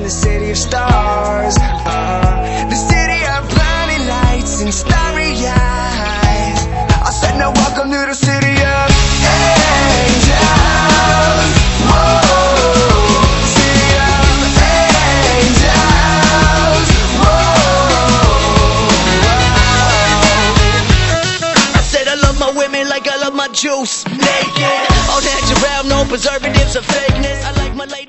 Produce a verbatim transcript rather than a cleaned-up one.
in the city of stars, uh, the city of blinding lights and starry eyes. I said now welcome to the city of angels. Whoa, city of angels. Whoa. I said I love my women like I love my juice. Naked, all natural, no preservatives or fakeness. I like my